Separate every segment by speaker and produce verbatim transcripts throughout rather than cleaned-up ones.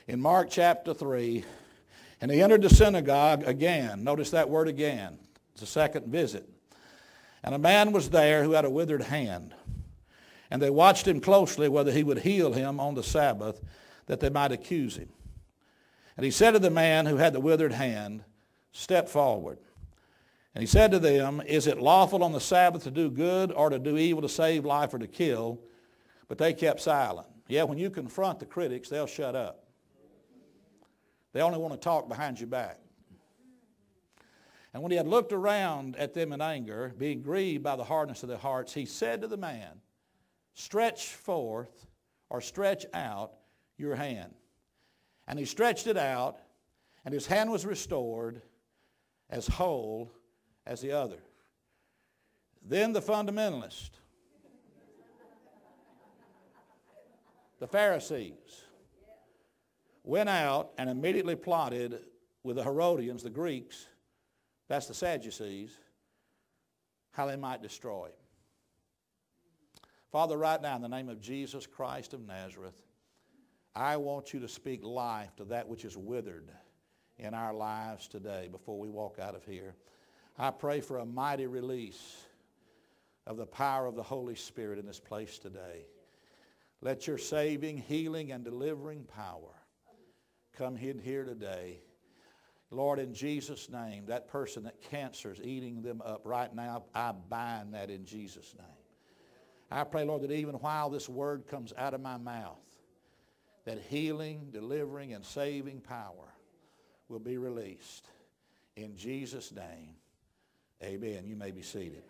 Speaker 1: in Mark chapter three. And he entered the synagogue again. Notice that word again. It's a second visit. And a man was there who had a withered hand. And they watched him closely whether he would heal him on the Sabbath, that they might accuse him. And he said to the man who had the withered hand, "Step forward." And he said to them, "Is it lawful on the Sabbath to do good or to do evil, to save life or to kill?" But they kept silent. Yeah, when you confront the critics, they'll shut up. They only want to talk behind your back. And when he had looked around at them in anger, being grieved by the hardness of their hearts, he said to the man, "Stretch forth," or stretch out, "your hand." And he stretched it out, and his hand was restored as whole as the other. Then the fundamentalist, the Pharisees, went out and immediately plotted with the Herodians, the Greeks, that's the Sadducees, how they might destroy him. Father, right now in the name of Jesus Christ of Nazareth, I want you to speak life to that which is withered in our lives today before we walk out of here. I pray for a mighty release of the power of the Holy Spirit in this place today. Let your saving, healing, and delivering power come in here today. Lord, in Jesus' name, that person that cancer is eating them up right now, I bind that in Jesus' name. I pray, Lord, that even while this word comes out of my mouth, that healing, delivering, and saving power will be released. In Jesus' name, amen. You may be seated.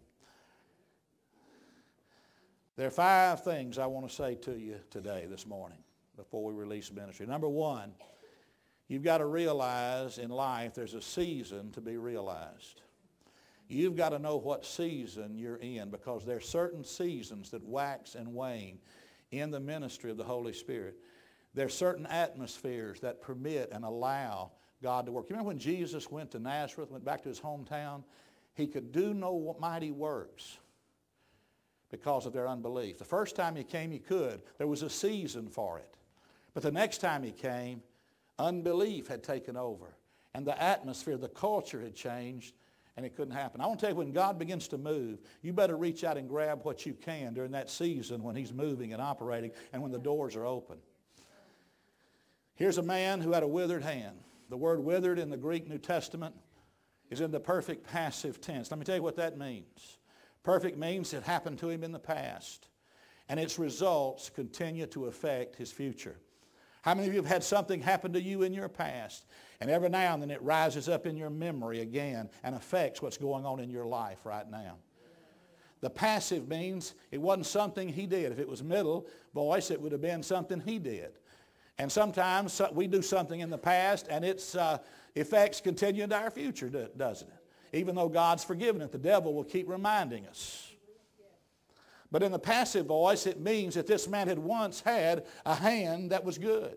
Speaker 1: There are five things I want to say to you today, this morning, before we release ministry. Number one, you've got to realize in life there's a season to be realized. You've got to know what season you're in, because there are certain seasons that wax and wane in the ministry of the Holy Spirit. There are certain atmospheres that permit and allow God to work. You remember when Jesus went to Nazareth, went back to his hometown? He could do no mighty works because of their unbelief. The first time he came, he could. There was a season for it. But the next time he came, unbelief had taken over. And the atmosphere, the culture had changed, and it couldn't happen. I want to tell you, when God begins to move, you better reach out and grab what you can during that season when he's moving and operating and when the doors are open. Here's a man who had a withered hand. The word withered in the Greek New Testament is in the perfect passive tense. Let me tell you what that means. Perfect means it happened to him in the past, and its results continue to affect his future. How many of you have had something happen to you in your past, and every now and then it rises up in your memory again and affects what's going on in your life right now? The passive means it wasn't something he did. If it was middle voice, it would have been something he did. And sometimes we do something in the past, and its uh, effects continue into our future, doesn't it? Even though God's forgiven it, the devil will keep reminding us. But in the passive voice, it means that this man had once had a hand that was good.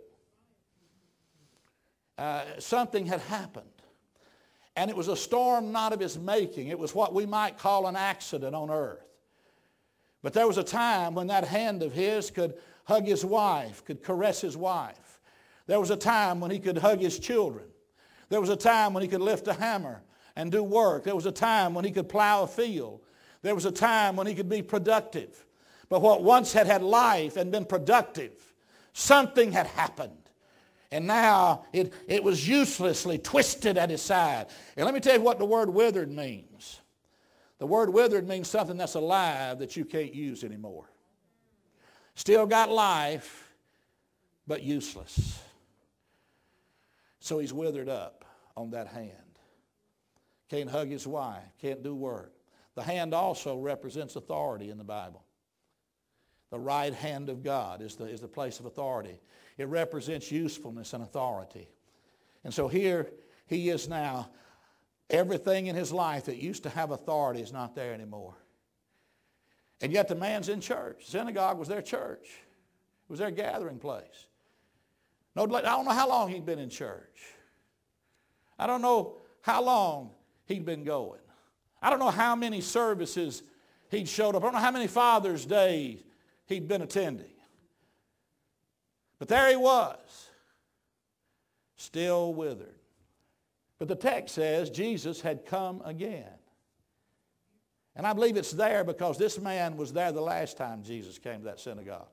Speaker 1: Uh, something had happened. And it was a storm not of his making. It was what we might call an accident on earth. But there was a time when that hand of his could hug his wife, could caress his wife. There was a time when he could hug his children. There was a time when he could lift a hammer and do work. There was a time when he could plow a field. There was a time when he could be productive. But what once had had life and been productive, something had happened. And now it, it was uselessly twisted at his side. And let me tell you what the word withered means. The word withered means something that's alive that you can't use anymore. Still got life, but useless. So he's withered up on that hand. Can't hug his wife, can't do work. The hand also represents authority in the Bible. The right hand of God is the, is the place of authority. It represents usefulness and authority. And so here he is now. Everything in his life that used to have authority is not there anymore. And yet the man's in church. The synagogue was their church. It was their gathering place. No, I don't know how long he'd been in church. I don't know how long he'd been going. I don't know how many services he'd showed up. I don't know how many Father's Days he'd been attending. But there he was. still withered. But the text says Jesus had come again. And I believe it's there because this man was there the last time Jesus came to that synagogue.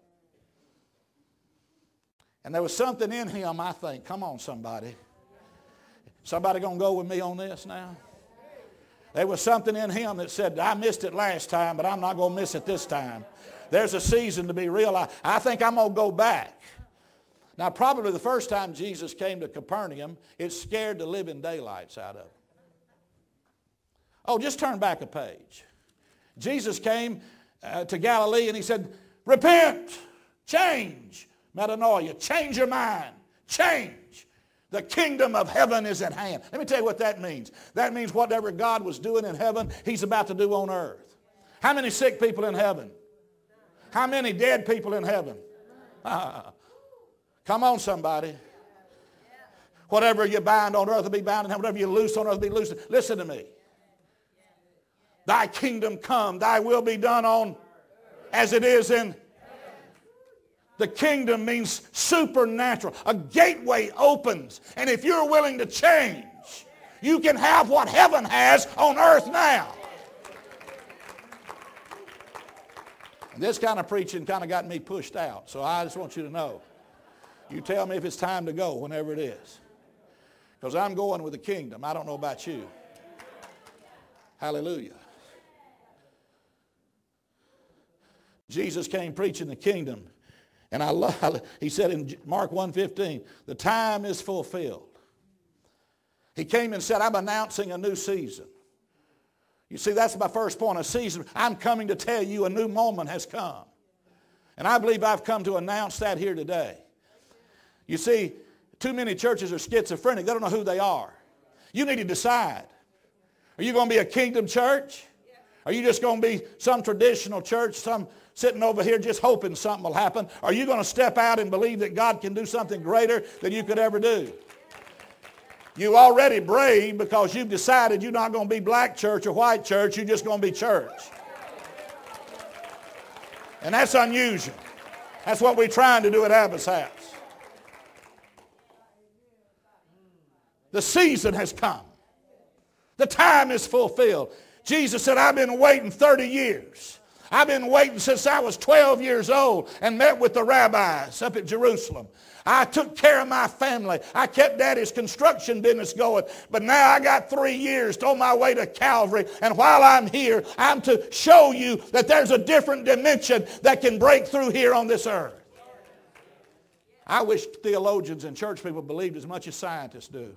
Speaker 1: And there was something in him, I think. Come on, somebody. Somebody going to go with me on this now? There was something in him that said, I missed it last time, but I'm not going to miss it this time. There's a season to be realized. I think I'm going to go back. Now, probably the first time Jesus came to Capernaum, it scared the living daylights out of him. Oh, just turn back a page. Jesus came uh, to Galilee and he said, repent, change, metanoia, change your mind, change. The kingdom of heaven is at hand. Let me tell you what that means. That means whatever God was doing in heaven, he's about to do on earth. How many sick people in heaven? How many dead people in heaven? Come on, somebody. Whatever you bind on earth will be bound in heaven. Whatever you loose on earth will be loosed. Listen to me. Thy kingdom come, thy will be done on as it is in. The kingdom means supernatural. A gateway opens. And if you're willing to change, you can have what heaven has on earth now. And this kind of preaching kind of got me pushed out. So I just want you to know. You tell me if it's time to go whenever it is. Because I'm going with the kingdom. I don't know about you. Hallelujah. Jesus came preaching the kingdom. And I love, he said in Mark one fifteen, the time is fulfilled. He came and said, I'm announcing a new season. You see, that's my first point, a season. I'm coming to tell you a new moment has come. And I believe I've come to announce that here today. You see, too many churches are schizophrenic. They don't know who they are. You need to decide. Are you going to be a kingdom church? Are you just going to be some traditional church, some sitting over here just hoping something will happen? Are you going to step out and believe that God can do something greater than you could ever do? You already brave because you've decided you're not going to be black church or white church. You're just going to be church. And that's unusual. That's what we're trying to do at Abba's house. The season has come. The time is fulfilled. Jesus said, I've been waiting thirty years. I've been waiting since I was twelve years old and met with the rabbis up at Jerusalem. I took care of my family. I kept Daddy's construction business going. But now I got three years on my way to Calvary. And while I'm here, I'm to show you that there's a different dimension that can break through here on this earth. I wish theologians and church people believed as much as scientists do.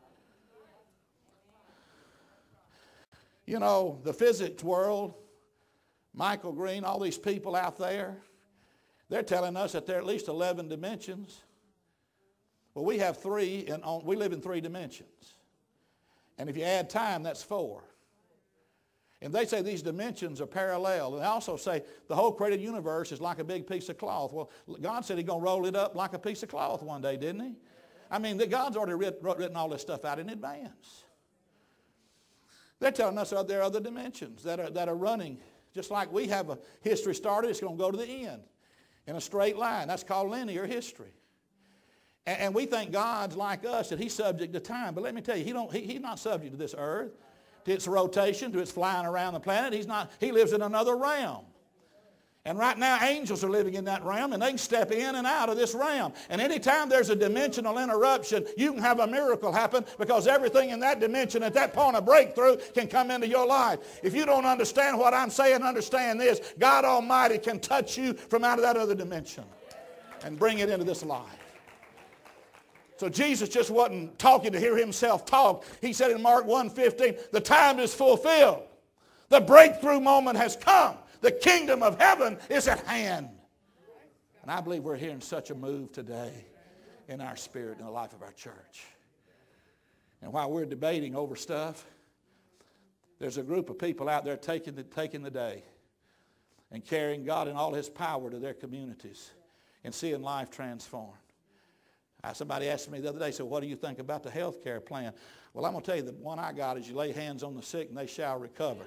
Speaker 1: You know, the physics world, Michael Green, all these people out there, they're telling us that there are at least eleven dimensions. Well, we have three, and we live in three dimensions. And if you add time, that's four. And they say these dimensions are parallel. And they also say the whole created universe is like a big piece of cloth. Well, God said he's going to roll it up like a piece of cloth one day, didn't he? I mean, God's already writ, written all this stuff out in advance. They're telling us that there are other dimensions that are, that are running. Just like we have a history started, it's going to go to the end in a straight line. That's called linear history. And, and we think God's like us, that he's subject to time. But let me tell you, he don't, he, he's not subject to this earth, to its rotation, to its flying around the planet. He's not, he lives in another realm. And right now, angels are living in that realm, and they can step in and out of this realm. And anytime there's a dimensional interruption, you can have a miracle happen because everything in that dimension at that point of breakthrough can come into your life. If you don't understand what I'm saying, understand this. God Almighty can touch you from out of that other dimension and bring it into this life. So Jesus just wasn't talking to hear himself talk. He said in Mark one fifteen, the time is fulfilled. The breakthrough moment has come. The kingdom of heaven is at hand. And I believe we're hearing such a move today in our spirit, in the life of our church. And while we're debating over stuff, there's a group of people out there taking the, taking the day and carrying God in all his power to their communities and seeing life transformed. Uh, somebody asked me the other day, so what do you think about the health care plan? Well, I'm going to tell you, the one I got is you lay hands on the sick and they shall recover.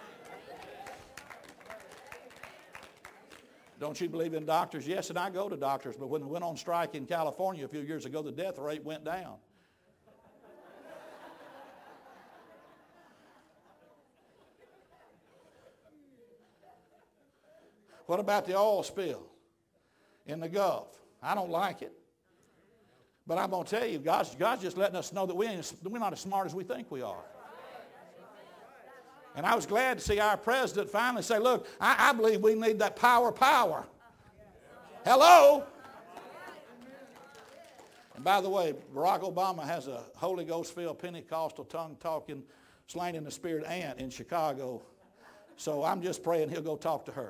Speaker 1: Don't you believe in doctors? Yes, and I go to doctors, but when we went on strike in California a few years ago, the death rate went down. What about the oil spill in the Gulf? I don't like it. But I'm going to tell you, God's, God's just letting us know that we ain't, we're not as smart as we think we are. And I was glad to see our president finally say, look, I, I believe we need that power, power. Hello? And by the way, Barack Obama has a Holy Ghost-filled Pentecostal tongue-talking, slain in the spirit aunt in Chicago. So I'm just praying he'll go talk to her.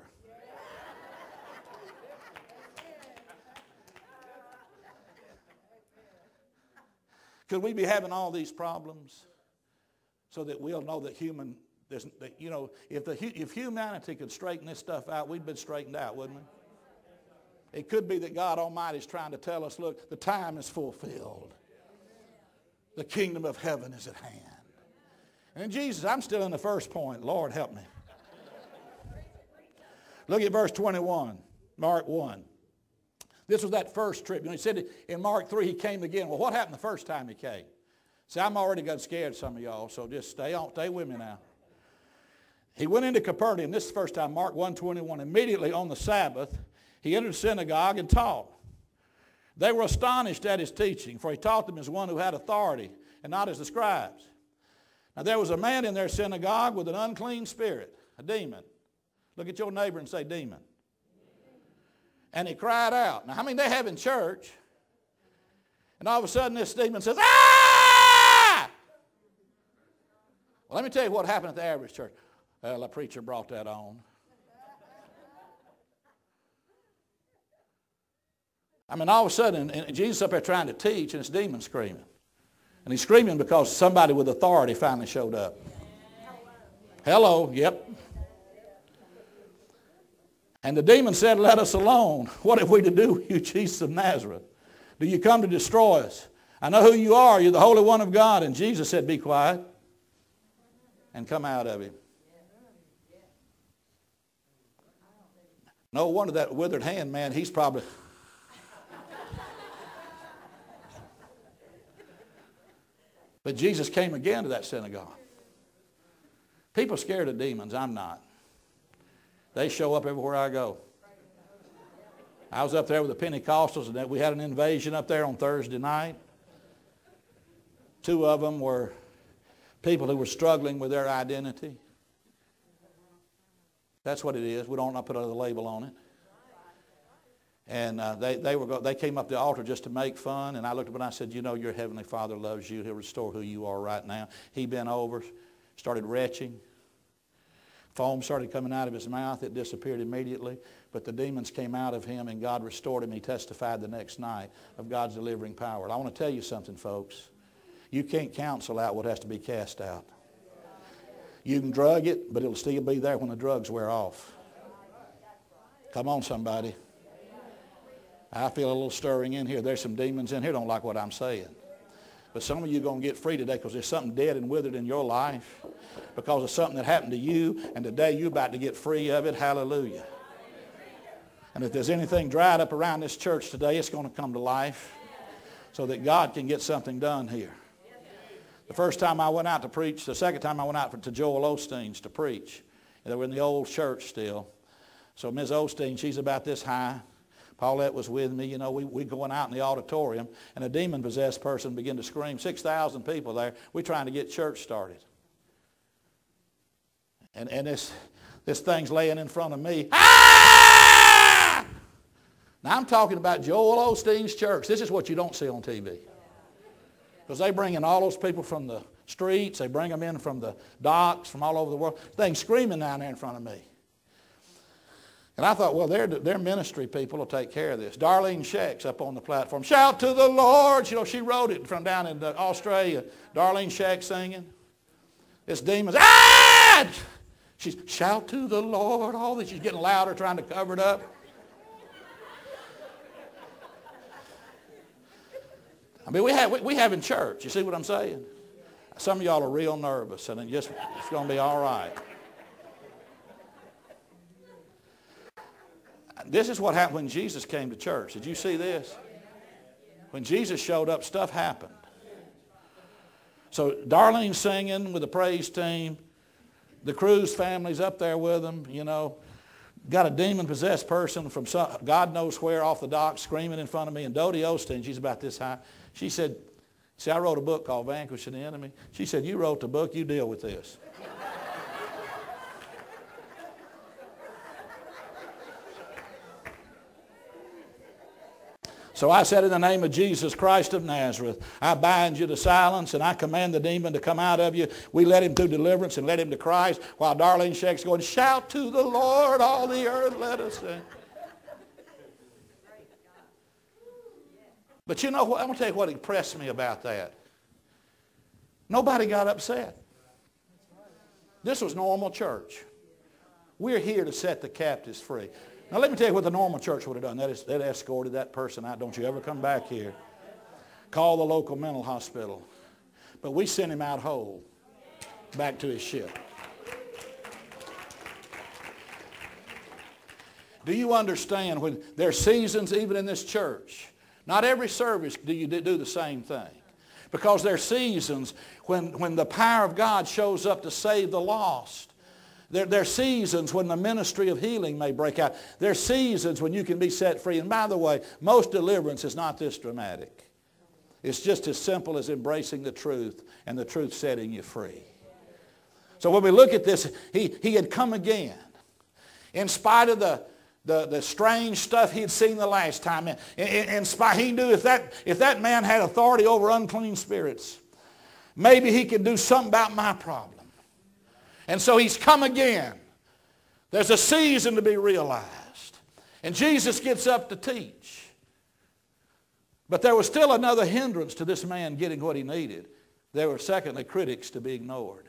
Speaker 1: Could we be having all these problems so that we'll know that human, that, you know, if, the, if humanity could straighten this stuff out, we'd been straightened out, wouldn't we? It could be that God Almighty is trying to tell us, look, the time is fulfilled. The kingdom of heaven is at hand. And Jesus, I'm still in the first point. Lord, help me. Look at verse twenty-one, Mark one. This was that first trip. You know, he said in Mark three he came again. Well, what happened the first time he came? See, I'm already got scared, some of y'all, so just stay on, stay with me now. He went into Capernaum. This is the first time, Mark one twenty-one. Immediately on the Sabbath, he entered the synagogue and taught. They were astonished at his teaching, for he taught them as one who had authority and not as the scribes. Now there was a man in their synagogue with an unclean spirit, a demon. Look at your neighbor and say demon. And he cried out. Now, I mean, they have in church, and all of a sudden this demon says, ah! Well, let me tell you what happened at the average church. Well, the preacher brought that on. I mean, all of a sudden, and Jesus up there trying to teach, and this demon screaming. And he's screaming because somebody with authority finally showed up. Hello, yep. And the demon said, let us alone. What have we to do with you, Jesus of Nazareth? Do you come to destroy us? I know who you are. You're the Holy One of God. And Jesus said, be quiet and come out of him. No wonder that withered hand, man, he's probably... But Jesus came again to that synagogue. People are scared of demons. I'm not. They show up everywhere I go. I was up there with the Pentecostals, and we had an invasion up there on Thursday night. Two of them were people who were struggling with their identity. That's what it is. We don't want to put another label on it. And uh, they, they, were go- they came up to the altar just to make fun. And I looked up and I said, you know, your Heavenly Father loves you. He'll restore who you are right now. He bent over, started retching. Foam started coming out of his mouth. It disappeared immediately. But the demons came out of him and God restored him. He testified the next night of God's delivering power. And I want to tell you something, folks. You can't counsel out what has to be cast out. You can drug it, but it'll still be there when the drugs wear off. Come on, somebody. I feel a little stirring in here. There's some demons in here don't like what I'm saying. But some of you are going to get free today because there's something dead and withered in your life because of something that happened to you, and today you're about to get free of it. Hallelujah. And if there's anything dried up around this church today, it's going to come to life so that God can get something done here. The first time I went out to preach, the second time I went out to Joel Osteen's to preach, and they were in the old church still. So Miz Osteen, she's about this high. Paulette was with me. You know, we we going out in the auditorium, and a demon-possessed person began to scream. six thousand people there. We're trying to get church started. And and this this thing's laying in front of me. Ah! Now, I'm talking about Joel Osteen's church. This is what you don't see on T V. Because they bring in all those people from the streets. They bring them in from the docks, from all over the world. Things screaming down there in front of me. And I thought, well, their, their ministry people will take care of this. Darlene Scheck's up on the platform. Shout to the Lord. You know, she wrote it from down in Australia. Darlene Scheck singing. This demon's, ah! She's, shout to the Lord. All this, she's getting louder, trying to cover it up. I mean, we have, we, we have in church. You see what I'm saying? Some of y'all are real nervous, and it just, it's going to be all right. This is what happened when Jesus came to church. Did you see this? When Jesus showed up, stuff happened. So Darlene's singing with the praise team. The Cruz family's up there with them, you know. got a demon-possessed person from some, God knows where off the dock screaming in front of me. And Dodie Osteen, she's about this high, she said, see, I wrote a book called Vanquishing the Enemy. She said, you wrote the book, you deal with this. So I said, in the name of Jesus Christ of Nazareth, I bind you to silence and I command the demon to come out of you. We led him through deliverance and led him to Christ while Darlene Shake's going, shout to the Lord, all the earth, let us sing. But you know what? I'm going to tell you what impressed me about that. Nobody got upset. This was normal church. We're here to set the captives free. Now let me tell you what the normal church would have done. That is, they'd escorted that person out. Don't you ever come back here. Call the local mental hospital. But we sent him out whole, back to his ship. Do you understand when there are seasons even in this church? Not every service do you do the same thing. Because there are seasons when, when the power of God shows up to save the lost. There, there are seasons when the ministry of healing may break out. There are seasons when you can be set free. And by the way, most deliverance is not this dramatic. It's just as simple as embracing the truth and the truth setting you free. So when we look at this, he, he had come again. In spite of the, the, the strange stuff he had seen the last time. In, in, in spite, he knew if that, if that man had authority over unclean spirits, maybe he could do something about my problem. And so he's come again. There's a season to be realized. And Jesus gets up to teach. But there was still another hindrance to this man getting what he needed. There were, secondly, critics to be ignored.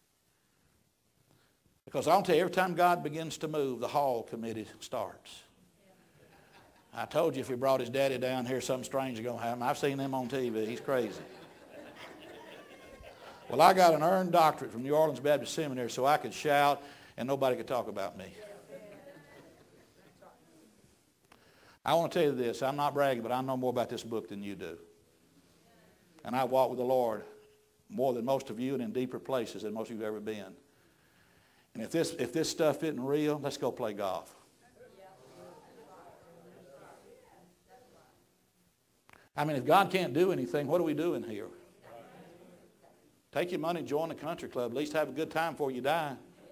Speaker 1: Because I'll tell you, every time God begins to move, the hall committee starts. I told you if he brought his daddy down here, something strange is going to happen. I've seen him on T V. He's crazy. Well, I got an earned doctorate from New Orleans Baptist Seminary so I could shout and nobody could talk about me. I want to tell you this. I'm not bragging, but I know more about this book than you do. And I walk with the Lord more than most of you and in deeper places than most of you have ever been. And if this, if this stuff isn't real, let's go play golf. I mean, if God can't do anything, what are we doing here? Take your money, join the country club. At least have a good time before you die.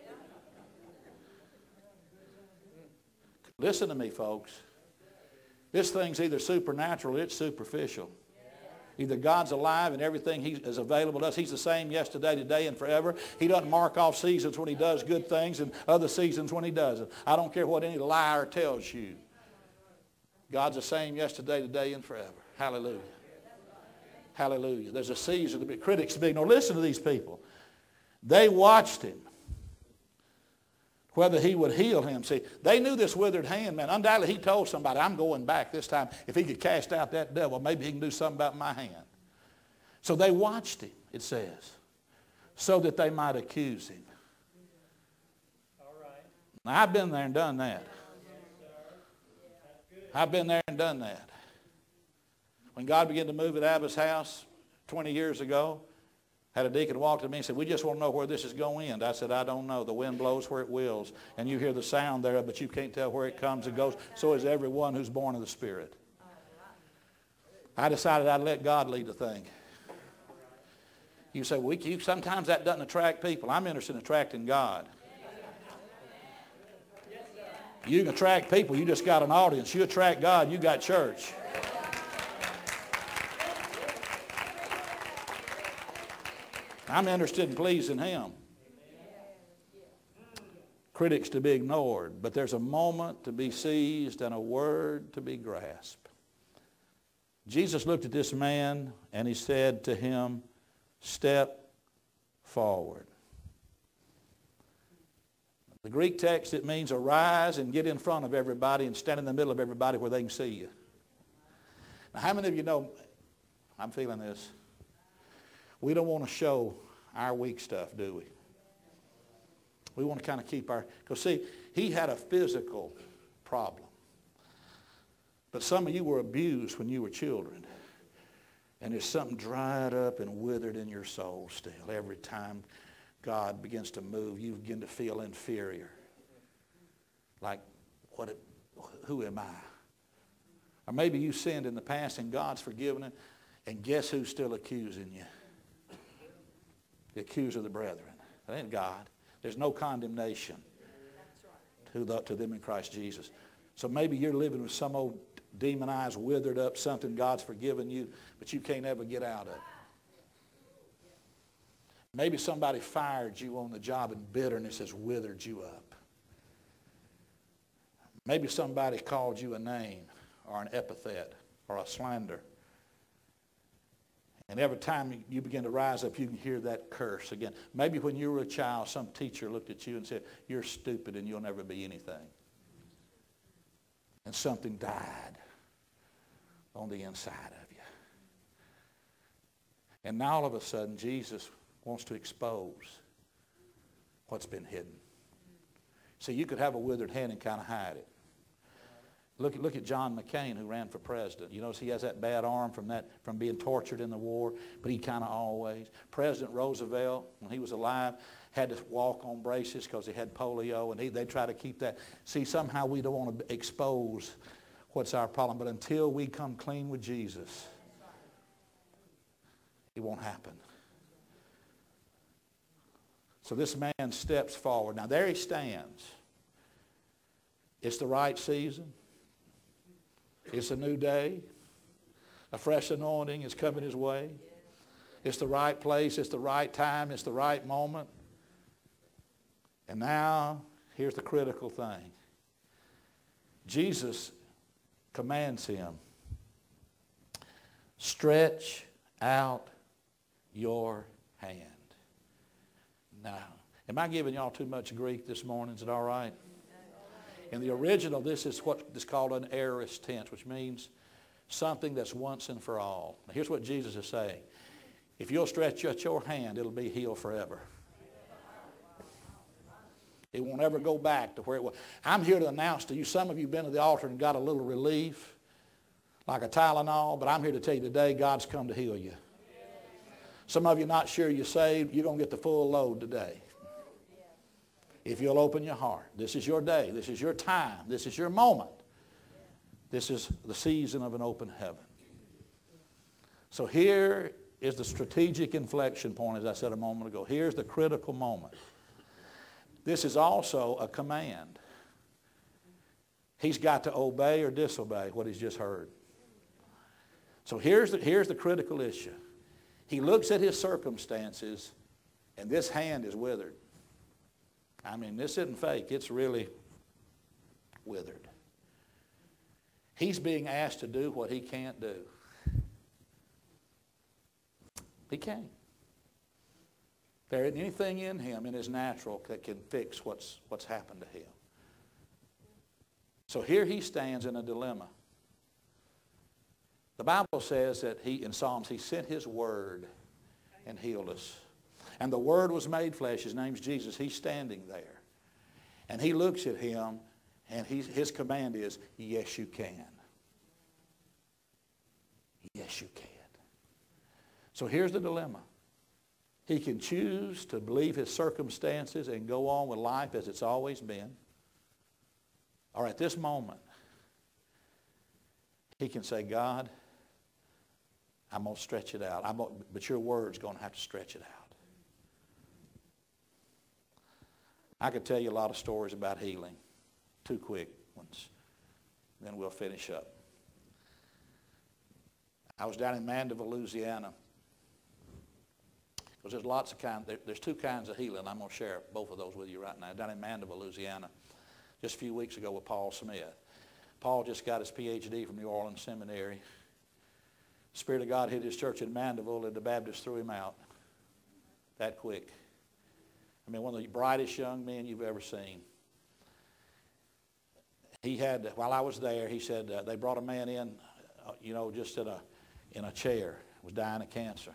Speaker 1: Listen to me, folks. This thing's either supernatural or it's superficial. Either God's alive and everything he is available to us. He's the same yesterday, today, and forever. He doesn't mark off seasons when he does good things and other seasons when he doesn't. I don't care what any liar tells you. God's the same yesterday, today, and forever. Hallelujah. Hallelujah. There's a season to be critics to be. Now listen to these people. They watched him. Whether he would heal him. See, they knew this withered hand, man. Undoubtedly he told somebody, I'm going back this time. If he could cast out that devil, maybe he can do something about my hand. So they watched him, it says, so that they might accuse him. All right. Now, I've been there and done that. I've been there and done that. When God began to move at Abba's house twenty years ago, had a deacon walk to me and said, we just want to know where this is going to end. I said, I don't know. The wind blows where it wills, and you hear the sound thereof, but you can't tell where it comes and goes. So is everyone who's born of the Spirit. I decided I'd let God lead the thing. You say, well, you, sometimes that doesn't attract people. I'm interested in attracting God. You can attract people. You just got an audience. You attract God, you got church. I'm interested in pleasing him. Critics to be ignored, but there's a moment to be seized and a word to be grasped. Jesus looked at this man and he said to him, step forward. The Greek text, it means arise and get in front of everybody and stand in the middle of everybody where they can see you. Now, how many of you know, I'm feeling this. We don't want to show our weak stuff, do we? We want to kind of keep our, because see, he had a physical problem. But some of you were abused when you were children. And there's something dried up and withered in your soul still. Every time God begins to move, you begin to feel inferior. Like what? It, who am I? Or maybe you sinned in the past and God's forgiven it, and guess who's still accusing you? The accuser of the brethren. That ain't God. There's no condemnation to, the, to them in Christ Jesus. So maybe you're living with some old demonized, withered up something God's forgiven you, but you can't ever get out of it. Maybe somebody fired you on the job and bitterness has withered you up. Maybe somebody called you a name or an epithet or a slander. And every time you begin to rise up, you can hear that curse again. Maybe when you were a child, some teacher looked at you and said, you're stupid and you'll never be anything. And something died on the inside of you. And now all of a sudden, Jesus wants to expose what's been hidden. See, you could have a withered hand and kind of hide it. Look, look at John McCain, who ran for president. You notice he has that bad arm from that from being tortured in the war, but he kind of always. President Roosevelt, when he was alive, had to walk on braces because he had polio, and he, they try to keep that. See, somehow we don't want to expose what's our problem, but until we come clean with Jesus, it won't happen. So this man steps forward. Now there he stands. It's the right season. It's a new day. A fresh anointing is coming his way. It's the right place. It's the right time. It's the right moment. And now, here's the critical thing. Jesus commands him, stretch out your hand. Now, am I giving y'all too much Greek this morning? Is it all right? In the original, this is what is called an aorist tense, which means something that's once and for all. Now, here's what Jesus is saying. If you'll stretch out your hand, it'll be healed forever. It won't ever go back to where it was. I'm here to announce to you, some of you have been to the altar and got a little relief, like a Tylenol, but I'm here to tell you today, God's come to heal you. Some of you not sure you're saved, you're going to get the full load today. If you'll open your heart. This is your day. This is your time. This is your moment. This is the season of an open heaven. So here is the strategic inflection point, as I said a moment ago. Here's the critical moment. This is also a command. He's got to obey or disobey what he's just heard. So here's the, here's the critical issue. He looks at his circumstances, and this hand is withered. I mean, this isn't fake. It's really withered. He's being asked to do what he can't do. He can't. There isn't anything in him, in his natural, that can fix what's, what's happened to him. So here he stands in a dilemma. The Bible says that he, in Psalms, he sent his word and healed us. And the Word was made flesh. His name's Jesus. He's standing there. And he looks at him, and he's, his command is, yes, you can. Yes, you can. So here's the dilemma. He can choose to believe his circumstances and go on with life as it's always been. Or at this moment, he can say, God, I'm going to stretch it out. I'm gonna, but your word's going to have to stretch it out. I could tell you a lot of stories about healing. Two quick ones. Then we'll finish up. I was down in Mandeville, Louisiana. Because there's lots of kinds. There, there's two kinds of healing. I'm going to share both of those with you right now. Down in Mandeville, Louisiana, just a few weeks ago with Paul Smith. Paul just got his P H D from New Orleans Seminary. The Spirit of God hit his church in Mandeville, and the Baptists threw him out that quick. I mean, one of the brightest young men you've ever seen. He had, while I was there, he said uh, they brought a man in, uh, you know, just in a, in a chair, was dying of cancer.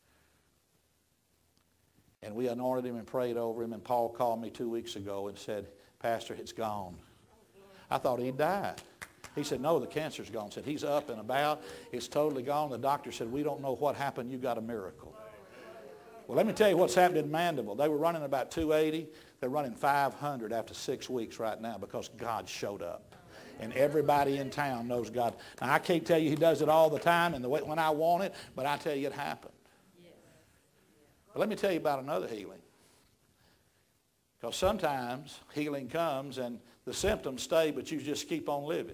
Speaker 1: And we anointed him and prayed over him, and Paul called me two weeks ago and said, Pastor, it's gone. I thought he'd died. He said, no, the cancer's gone. He said, he's up and about. It's totally gone. The doctor said, we don't know what happened. You got a miracle. Well, let me tell you what's happened in Mandeville. They were running about two eighty. They're running five hundred after six weeks right now because God showed up. And everybody in town knows God. Now, I can't tell you he does it all the time and the way, when I want it, but I tell you it happened. But let me tell you about another healing. Because sometimes healing comes and the symptoms stay, but you just keep on living.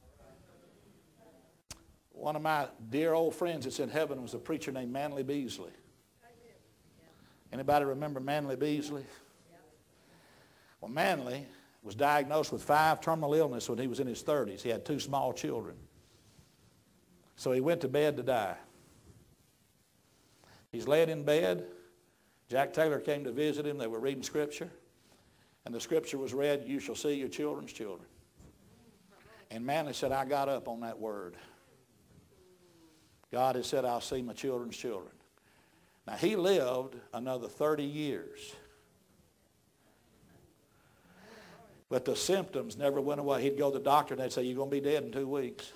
Speaker 1: One of my dear old friends that's in heaven was a preacher named Manly Beasley. Anybody remember Manly Beasley? Well, Manly was diagnosed with five terminal illness when he was in his thirties. He had two small children. So he went to bed to die. He's laid in bed. Jack Taylor came to visit him. They were reading Scripture. And the Scripture was read, you shall see your children's children. And Manly said, I got up on that word. God has said, I'll see my children's children. Now, he lived another thirty years. But the symptoms never went away. He'd go to the doctor and they'd say, you're going to be dead in two weeks.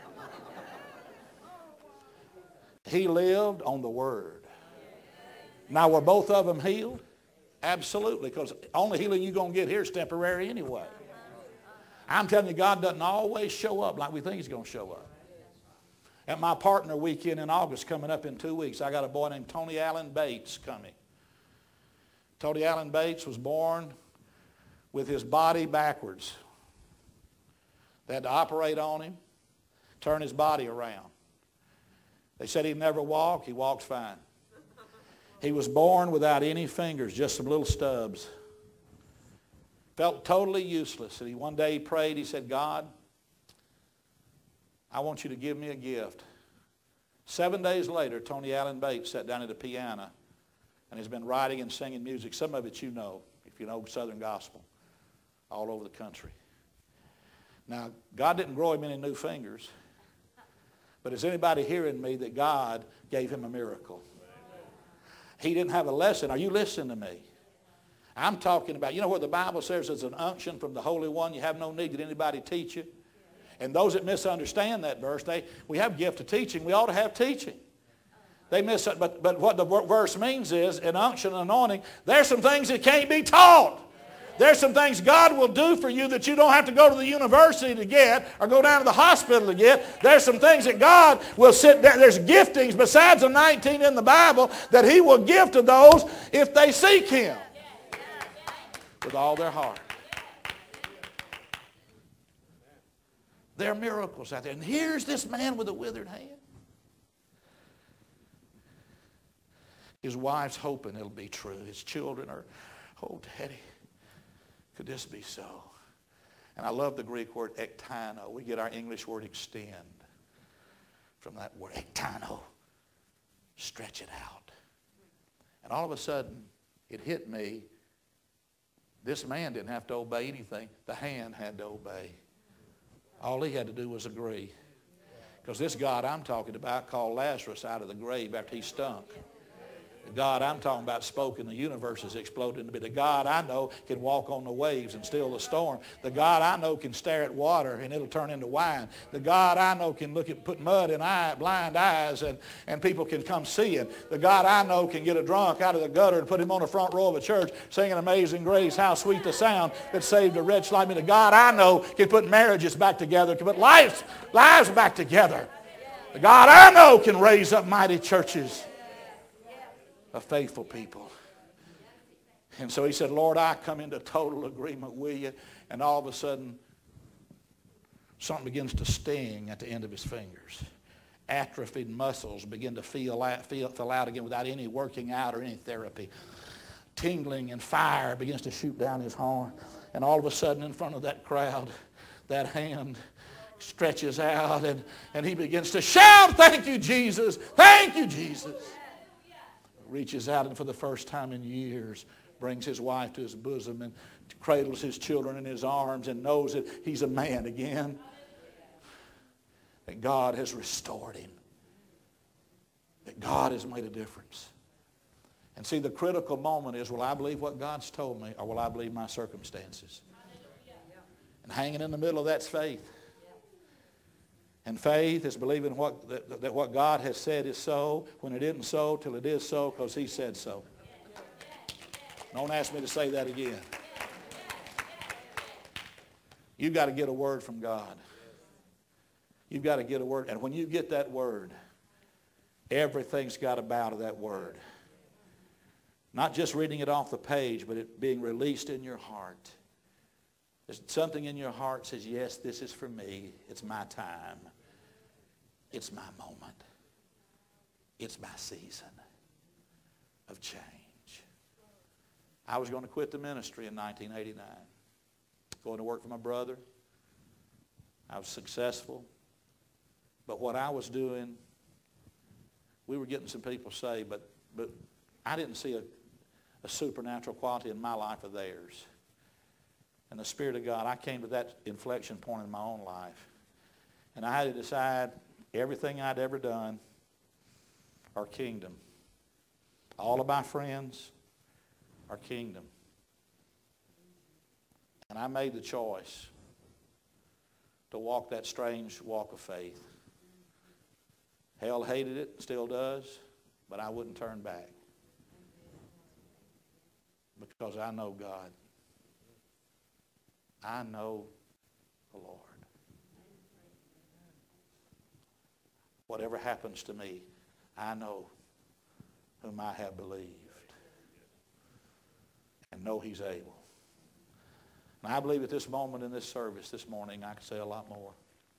Speaker 1: He lived on the word. Now, were both of them healed? Absolutely, because the only healing you're going to get here is temporary anyway. I'm telling you, God doesn't always show up like we think he's going to show up. At my partner weekend in August coming up in two weeks, I got a boy named Tony Allen Bates coming. Tony Allen Bates was born with his body backwards. They had to operate on him, turn his body around. They said he'd never walk. He walks fine. He was born without any fingers, just some little stubs. Felt totally useless. And he, one day he prayed. He said, God, I want you to give me a gift. Seven days later, Tony Allen Bates sat down at a piano and has been writing and singing music. Some of it you know, if you know Southern gospel, all over the country. Now, God didn't grow him any new fingers. But is anybody hearing me that God gave him a miracle? He didn't have a lesson. Are you listening to me? I'm talking about, you know where the Bible says there's an unction from the Holy One. You have no need that anybody teach you. And those that misunderstand that verse, they, we have gift of teaching. We ought to have teaching. They miss it, but, but what the verse means is, an unction and anointing, there's some things that can't be taught. There's some things God will do for you that you don't have to go to the university to get or go down to the hospital to get. There's some things that God will sit down. There's giftings besides the nineteen in the Bible that he will give to those if they seek him with all their heart. There are miracles out there. And here's this man with a withered hand. His wife's hoping it'll be true. His children are, oh, Daddy, could this be so? And I love the Greek word ektino. We get our English word extend from that word ektino. Stretch it out. And all of a sudden, it hit me. This man didn't have to obey anything. The hand had to obey. All he had to do was agree. Because this God I'm talking about called Lazarus out of the grave after he stunk. The God I'm talking about spoke and the universe has exploded into. The God I know can walk on the waves and still the storm. The God I know can stare at water and it'll turn into wine. The God I know can look at put mud in eye, blind eyes and, and people can come see him. The God I know can get a drunk out of the gutter and put him on the front row of a church singing Amazing Grace, how sweet the sound that saved a wretch like me. The God I know can put marriages back together, can put lives, lives back together. The God I know can raise up mighty churches of faithful people. And so he said, Lord, I come into total agreement with you. And all of a sudden, something begins to sting at the end of his fingers. Atrophied muscles begin to feel out, feel, feel out again without any working out or any therapy. Tingling and fire begins to shoot down his arm. And all of a sudden, in front of that crowd, that hand stretches out and, and he begins to shout, thank you, Jesus. Thank you, Jesus. Reaches out and for the first time in years brings his wife to his bosom and cradles his children in his arms and knows that he's a man again. That God has restored him. That God has made a difference. And see, the critical moment is, will I believe what God's told me or will I believe my circumstances? And hanging in the middle of that's faith. And faith is believing what, that, that what God has said is so when it isn't so till it is so because he said so. Don't ask me to say that again. You've got to get a word from God. You've got to get a word. And when you get that word, everything's got to bow to that word. Not just reading it off the page, but it being released in your heart. There's something in your heart says, yes, this is for me. It's my time. It's my moment. It's my season of change. I was going to quit the ministry in nineteen eighty-nine. Going to work for my brother. I was successful. But what I was doing, we were getting some people saved, but, but I didn't see a, a supernatural quality in my life or theirs. And the Spirit of God, I came to that inflection point in my own life. And I had to decide everything I'd ever done or kingdom. All of my friends are kingdom. And I made the choice to walk that strange walk of faith. Hell hated it, still does, but I wouldn't turn back. Because I know God. I know the Lord. Whatever happens to me, I know whom I have believed. And know he's able. And I believe at this moment in this service this morning, I could say a lot more.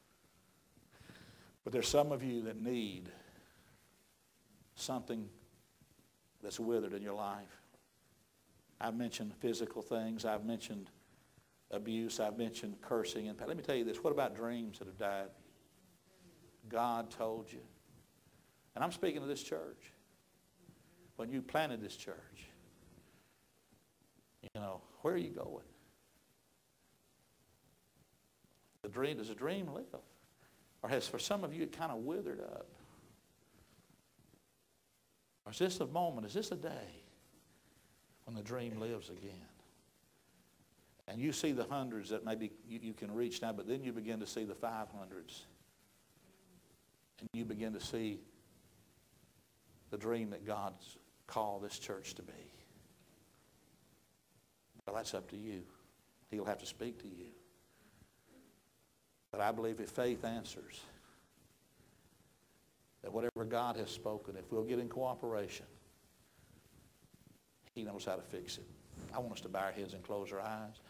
Speaker 1: But there's some of you that need something that's withered in your life. I've mentioned physical things. I've mentioned abuse. I've mentioned cursing. And let me tell you this. What about dreams that have died? God told you. And I'm speaking to this church. When you planted this church, you know, where are you going? The dream, does a dream live? Or has for some of you it kind of withered up? Or is this a moment, is this a day when the dream lives again? And you see the hundreds that maybe you, you can reach now, but then you begin to see the five hundreds. And you begin to see the dream that God's called this church to be. Well, that's up to you. He'll have to speak to you. But I believe if faith answers, that whatever God has spoken, if we'll get in cooperation, he knows how to fix it. I want us to bow our heads and close our eyes.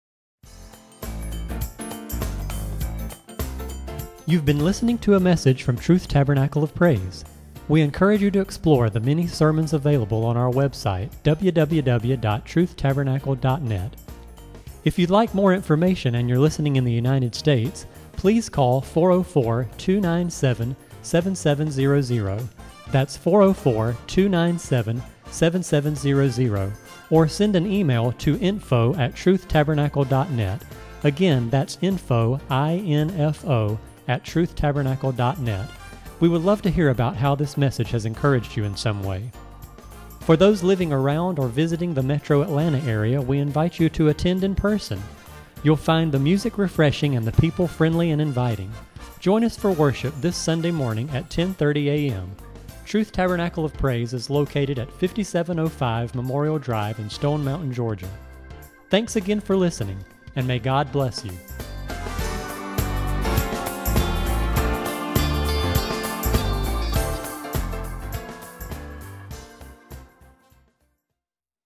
Speaker 2: You've been listening to a message from Truth Tabernacle of Praise. We encourage you to explore the many sermons available on our website, w w w dot truth tabernacle dot net. If you'd like more information and you're listening in the United States, please call four oh four, two nine seven, seven seven zero zero. That's four oh four, two nine seven, seven seven zero zero. Or send an email to info at truth tabernacle dot net. Again, that's info, I N F O, at truth tabernacle dot net. We would love to hear about how this message has encouraged you in some way. For those living around or visiting the metro Atlanta area, we invite you to attend in person. You'll find the music refreshing and the people friendly and inviting. Join us for worship this Sunday morning at ten thirty a.m. Truth Tabernacle of Praise is located at fifty-seven oh five Memorial Drive in Stone Mountain, Georgia. Thanks again for listening, and may God bless you.